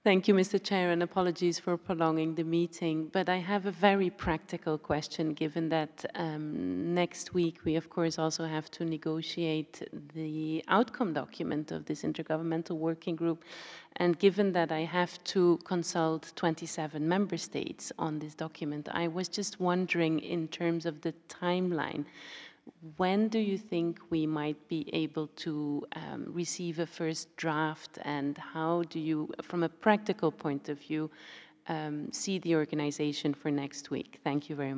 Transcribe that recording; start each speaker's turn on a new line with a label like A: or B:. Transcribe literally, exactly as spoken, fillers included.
A: Thank you, Mister Chair, and apologies for prolonging the meeting. But I have a very practical question, given that um, next week we, of course, also have to negotiate the outcome document of this intergovernmental working group. And given that I have to consult twenty-seven member states on this document, I was just wondering, in terms of the timeline, when do you think we might be able to um, receive a first draft, and how do you, from a practical point of view, um, see the organization for next week? Thank you very much.